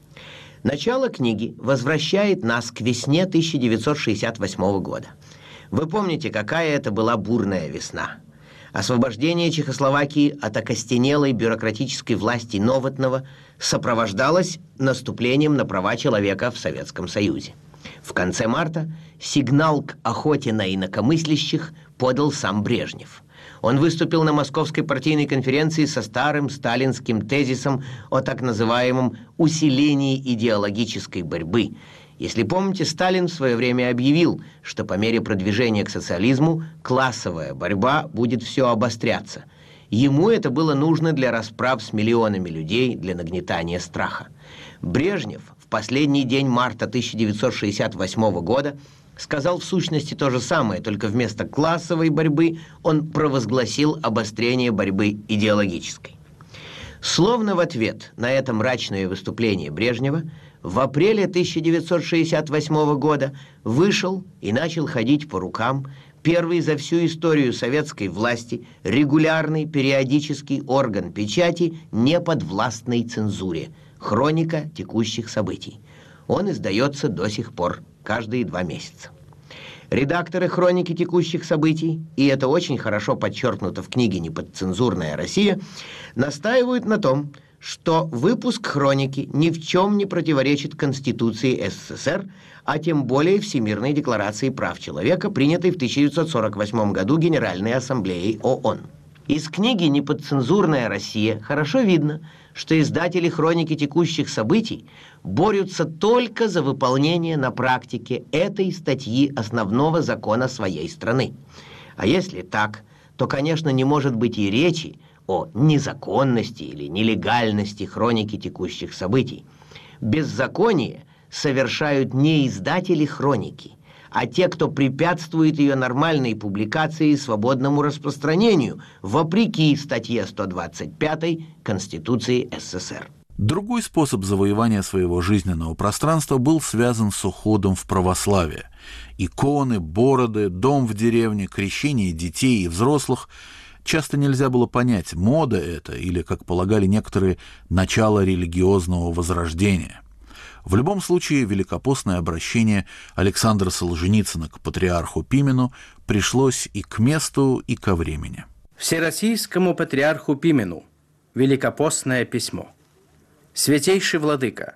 Начало книги возвращает нас к весне тысяча девятьсот шестьдесят восьмого года. Вы помните, какая это была бурная весна. Освобождение Чехословакии от окостенелой бюрократической власти Новотного сопровождалось наступлением на права человека в Советском Союзе. В конце марта сигнал к охоте на инакомыслящих подал сам Брежнев. Он выступил на Московской партийной конференции со старым сталинским тезисом о так называемом усилении идеологической борьбы. Если помните, Сталин в свое время объявил, что по мере продвижения к социализму классовая борьба будет все обостряться. Ему это было нужно для расправ с миллионами людей, для нагнетания страха. Брежнев в последний день марта тысяча девятьсот шестьдесят восьмого года сказал в сущности то же самое, только вместо классовой борьбы он провозгласил обострение борьбы идеологической. Словно в ответ на это мрачное выступление Брежнева, в апреле тысяча девятьсот шестьдесят восьмого года вышел и начал ходить по рукам первый за всю историю советской власти регулярный периодический орган печати неподвластной цензуре «Хроника текущих событий». Он издается до сих пор каждые два месяца. Редакторы «Хроники текущих событий», и это очень хорошо подчеркнуто в книге «Неподцензурная Россия», настаивают на том, что выпуск «Хроники» ни в чем не противоречит Конституции СССР, а тем более Всемирной декларации прав человека, принятой в тысяча девятьсот сорок восьмом году Генеральной Ассамблеей ООН. Из книги «Неподцензурная Россия» хорошо видно, что издатели «Хроники текущих событий» борются только за выполнение на практике этой статьи основного закона своей страны. А если так, то, конечно, не может быть и речи о незаконности или нелегальности хроники текущих событий. Беззаконие совершают не издатели хроники, а те, кто препятствует ее нормальной публикации и свободному распространению, вопреки статье сто двадцать пятой Конституции СССР. Другой способ завоевания своего жизненного пространства был связан с уходом в православие. Иконы, бороды, дом в деревне, крещение детей и взрослых. Часто нельзя было понять, мода это или, как полагали некоторые, начало религиозного возрождения. В любом случае, великопостное обращение Александра Солженицына к патриарху Пимену пришлось и к месту, и ко времени. Всероссийскому патриарху Пимену великопостное письмо. Святейший владыка,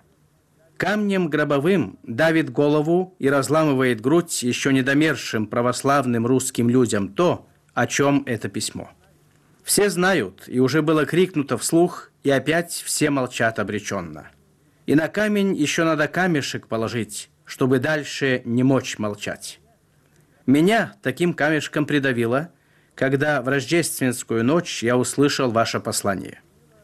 камнем гробовым давит голову и разламывает грудь еще недомершим православным русским людям то, о чем это письмо. Все знают, и уже было крикнуто вслух, и опять все молчат обреченно. И на камень еще надо камешек положить, чтобы дальше не мочь молчать. Меня таким камешком придавило, когда в рождественскую ночь я услышал ваше послание.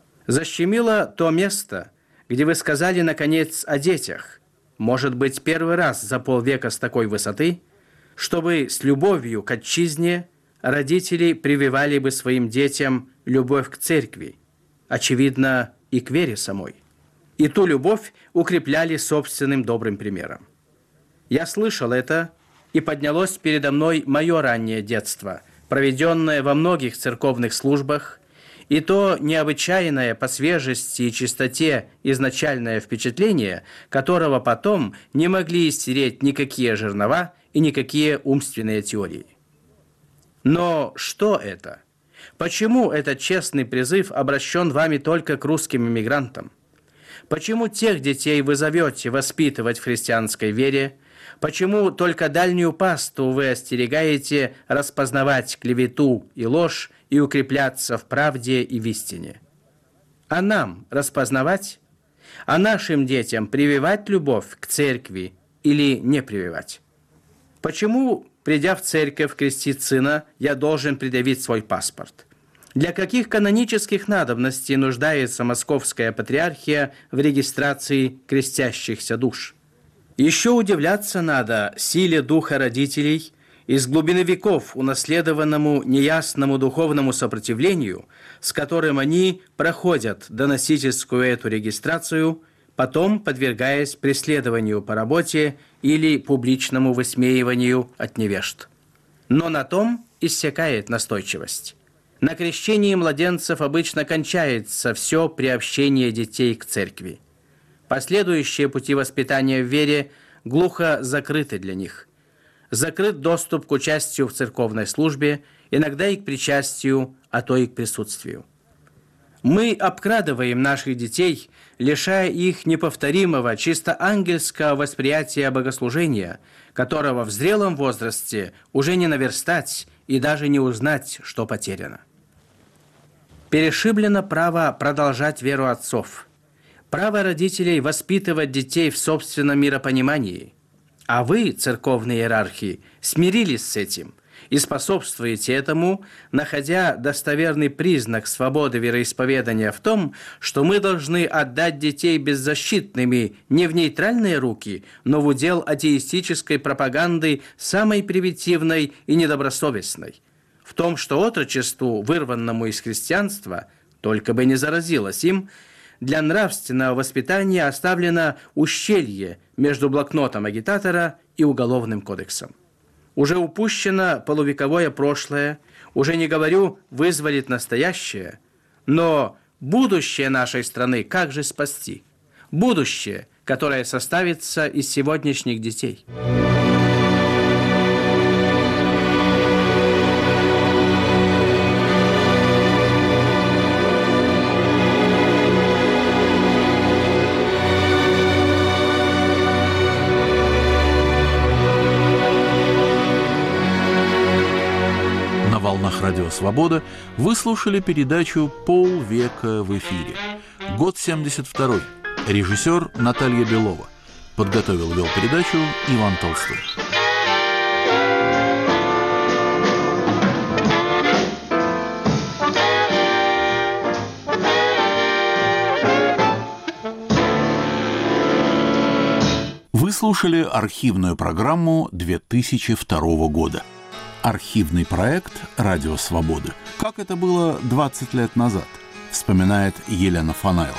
Защемило то место, где вы сказали, наконец, о детях, может быть, первый раз за полвека с такой высоты, чтобы с любовью к отчизне родители прививали бы своим детям любовь к церкви, очевидно, и к вере самой. И ту любовь укрепляли собственным добрым примером. Я слышал это, и поднялось передо мной мое раннее детство, проведенное во многих церковных службах, и то необычайное по свежести и чистоте изначальное впечатление, которого потом не могли стереть никакие жернова и никакие умственные теории. Но что это? Почему этот честный призыв обращен вами только к русским иммигрантам? Почему тех детей вы зовете воспитывать в христианской вере? Почему только дальнюю пасту вы остерегаете распознавать клевету и ложь и укрепляться в правде и в истине? А нам распознавать? А нашим детям прививать любовь к церкви или не прививать? Почему, придя в церковь крестить сына, я должен предъявить свой паспорт? Для каких канонических надобностей нуждается Московская Патриархия в регистрации крестящихся душ? Еще удивляться надо силе духа родителей, из глубины веков унаследованному неясному духовному сопротивлению, с которым они проходят доносительскую эту регистрацию, потом подвергаясь преследованию по работе или публичному высмеиванию от невежд. Но на том иссякает настойчивость. На крещении младенцев обычно кончается все приобщение детей к церкви. Последующие пути воспитания в вере глухо закрыты для них. Закрыт доступ к участию в церковной службе, иногда и к причастию, а то и к присутствию. Мы обкрадываем наших детей, лишая их неповторимого, чисто ангельского восприятия богослужения, которого в зрелом возрасте уже не наверстать и даже не узнать, что потеряно. Перешиблено право продолжать веру отцов, право родителей воспитывать детей в собственном миропонимании. А вы, церковные иерархи, смирились с этим и способствуете этому, находя достоверный признак свободы вероисповедания в том, что мы должны отдать детей беззащитными не в нейтральные руки, но в удел атеистической пропаганды самой примитивной и недобросовестной. В том, что отрочеству, вырванному из христианства, только бы не заразилось им, для нравственного воспитания оставлено ущелье между блокнотом агитатора и уголовным кодексом. Уже упущено полувековое прошлое, уже не говорю, вызволит настоящее, но будущее нашей страны как же спасти? Будущее, которое составится из сегодняшних детей. Радио «Свобода» вы слушали передачу «Полвека в эфире». Год семьдесят второй. Режиссер Наталья Белова. Подготовил и вел передачу Иван Толстой. Вы слушали архивную программу две тысячи второго года. Архивный проект «Радио Свобода». Как это было двадцать лет назад, вспоминает Елена Фанайлова.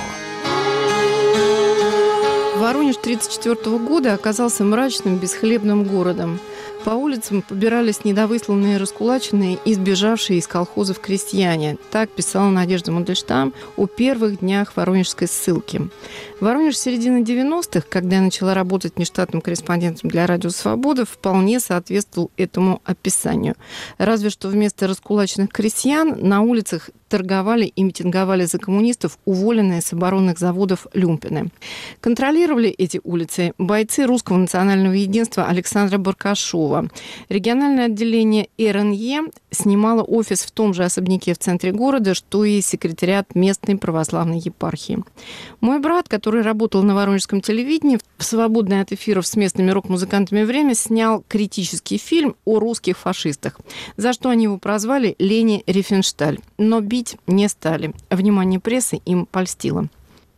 Воронеж тысяча девятьсот тридцать четвёртого года оказался мрачным, бесхлебным городом. По улицам побирались недовысланные, раскулаченные и сбежавшие из колхозов крестьяне. Так писала Надежда Мандельштам о первых днях воронежской ссылки. Воронеж середины девяностых, когда я начала работать нештатным корреспондентом для «Радио Свобода», вполне соответствовал этому описанию. Разве что вместо раскулаченных крестьян на улицах торговали и митинговали за коммунистов уволенные с оборонных заводов люмпины. Контролировали эти улицы бойцы Русского национального единства Александра Баркашова. Региональное отделение эр эн е снимало офис в том же особняке в центре города, что и секретариат местной православной епархии. Мой брат, который работал на воронежском телевидении, в свободное от эфиров с местными рок-музыкантами время снял критический фильм о русских фашистах, за что они его прозвали «Лени Рифеншталь». Но бить не стали. Внимание прессы им польстило.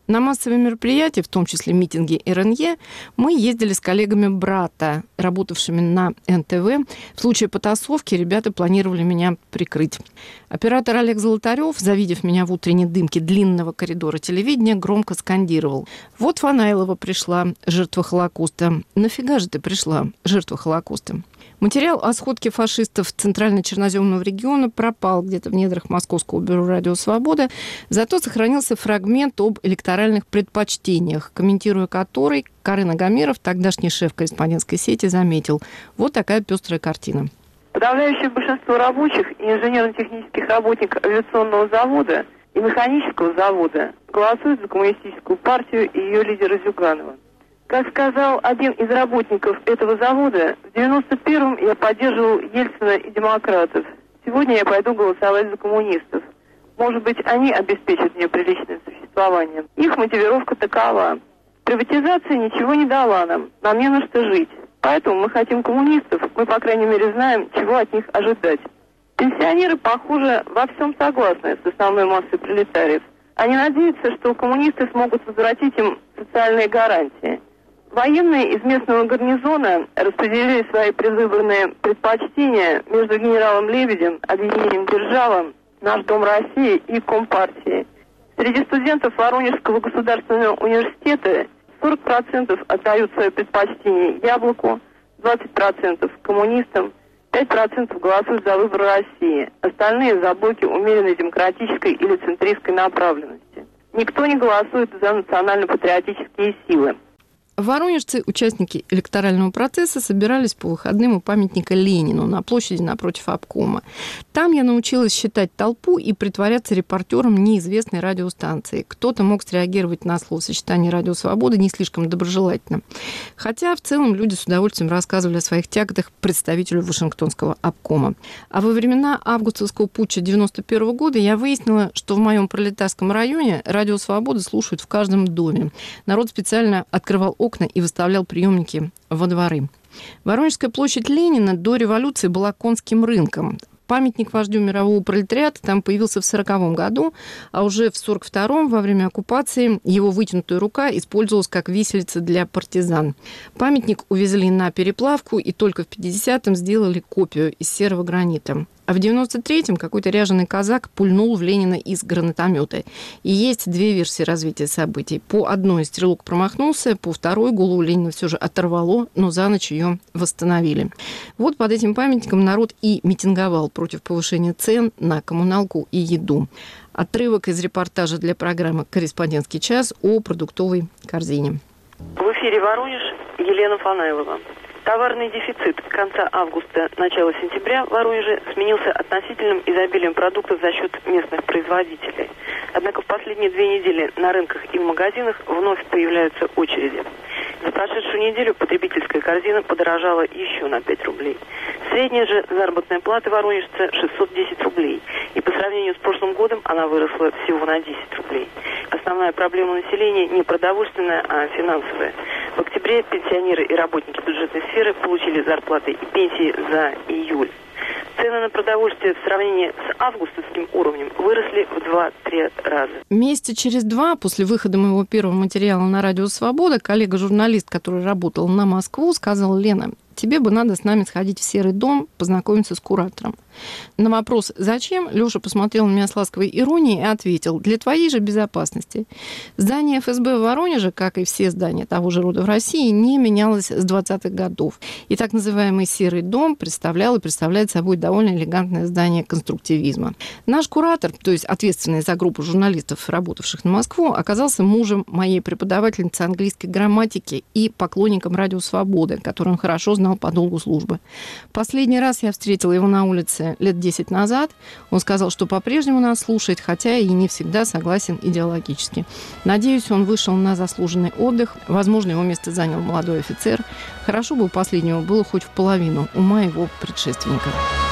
На массовые мероприятия, в том числе митинги эр эн е, мы ездили с коллегами брата, работавшими на эн тэ вэ. В случае потасовки ребята планировали меня прикрыть. Оператор Олег Золотарев, завидев меня в утренней дымке длинного коридора телевидения, громко скандировал: «Вот Фанаилова пришла, жертва Холокоста. Нафига же ты пришла, жертва Холокоста?» Материал о сходке фашистов Центрально-Черноземного региона пропал где-то в недрах Московского бюро «Радио Свобода», зато сохранился фрагмент об электоральных предпочтениях, комментируя который, Карен Агамиров, тогдашний шеф корреспондентской сети, заметил: вот такая пестрая картина. Подавляющее большинство рабочих и инженерно-технических работников авиационного завода и механического завода голосуют за коммунистическую партию и ее лидера Зюганова. Как сказал один из работников этого завода, в девяносто первом я поддерживал Ельцина и демократов. Сегодня я пойду голосовать за коммунистов. Может быть, они обеспечат мне приличное существование. Их мотивировка такова: приватизация ничего не дала нам, нам не на что жить. Поэтому мы хотим коммунистов, мы, по крайней мере, знаем, чего от них ожидать. Пенсионеры, похоже, во всем согласны с основной массой пролетариев. Они надеются, что коммунисты смогут возвратить им социальные гарантии. Военные из местного гарнизона распределили свои предвыборные предпочтения между генералом Лебедем, объединением «Держава», «Наш Дом России» и Компартией. Среди студентов Воронежского государственного университета сорок процентов отдают свое предпочтение «Яблоку», двадцать процентов коммунистам, пять процентов голосуют за выбор России, остальные за блоки умеренной демократической или центристской направленности. Никто не голосует за национально-патриотические силы. Воронежцы, участники электорального процесса, собирались по выходным у памятника Ленину на площади напротив обкома. Там я научилась считать толпу и притворяться репортером неизвестной радиостанции. Кто-то мог среагировать на словосочетание «Радио Свобода» не слишком доброжелательно. Хотя в целом люди с удовольствием рассказывали о своих тяготах представителю Вашингтонского обкома. А во времена августовского путча девяносто первого года я выяснила, что в моем пролетарском районе «Радио Свобода» слушают в каждом доме. Народ специально открывал окна и выставлял приемники во дворы. Воронежская площадь Ленина до революции была конским рынком. Памятник вождю мирового пролетариата там появился в сороковом году, а уже в сорок втором, во время оккупации, его вытянутая рука использовалась как виселица для партизан. Памятник увезли на переплавку и только в пятидесятом сделали копию из серого гранита. А в девяносто третьем какой-то ряженый казак пульнул в Ленина из гранатомета. И есть две версии развития событий. По одной стрелок промахнулся, по второй голову Ленина все же оторвало, но за ночь ее восстановили. Вот под этим памятником народ и митинговал против повышения цен на коммуналку и еду. Отрывок из репортажа для программы «Корреспондентский час» о продуктовой корзине. В эфире Воронеж, Елена Фанаилова. Товарный дефицит конца августа, начала сентября в Воронеже сменился относительным изобилием продуктов за счет местных производителей. Однако в последние две недели на рынках и в магазинах вновь появляются очереди. За прошедшую неделю потребительская корзина подорожала еще на пять рублей. Средняя же заработная плата воронежца шестьсот десять рублей. И по сравнению с прошлым годом она выросла всего на десять рублей. Основная проблема населения не продовольственная, а финансовая. В октябре пенсионеры и работники бюджетной сферы получили зарплаты и пенсии за июль. Цены на продовольствие в сравнении с августовским уровнем выросли в два-три раза. Месяца через два после выхода моего первого материала на «Радио Свобода» коллега-журналист, который работал на Москву, сказал: «Лена, тебе бы надо с нами сходить в Серый дом, познакомиться с куратором». На вопрос «Зачем?» Лёша посмотрел на меня с ласковой иронией и ответил: «Для твоей же безопасности». Здание эф эс бэ в Воронеже, как и все здания того же рода в России, не менялось с двадцатых годов. И так называемый Серый дом представлял и представляет собой довольно элегантное здание конструктивизма. Наш куратор, то есть ответственный за группу журналистов, работавших на Москву, оказался мужем моей преподавательницы английской грамматики и поклонником «Радио Свободы», который он хорошо знал по долгу службы. Последний раз я встретила его на улице лет десять назад. Он сказал, что по-прежнему нас слушает, хотя и не всегда согласен идеологически. Надеюсь, он вышел на заслуженный отдых. Возможно, его место занял молодой офицер. Хорошо бы у последнего было хоть в половину ума его предшественника.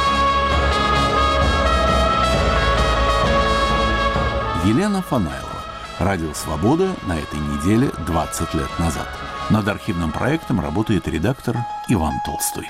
Елена Фанаилова. «Радио Свобода» на этой неделе двадцать лет назад. Над архивным проектом работает редактор Иван Толстой.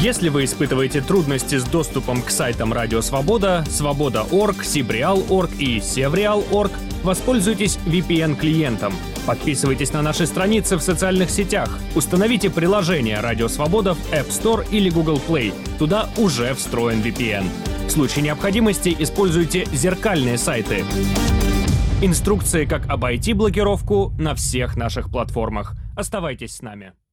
Если вы испытываете трудности с доступом к сайтам Радио Свобода, Свобода точка орг, Сибреал точка орг и Севреал точка орг, воспользуйтесь ви пи эн-клиентом. Подписывайтесь на наши страницы в социальных сетях. Установите приложение «Радио Свобода» в App Store или Google Play. Туда уже встроен ви пи эн. В случае необходимости используйте зеркальные сайты. Инструкции, как обойти блокировку, на всех наших платформах. Оставайтесь с нами.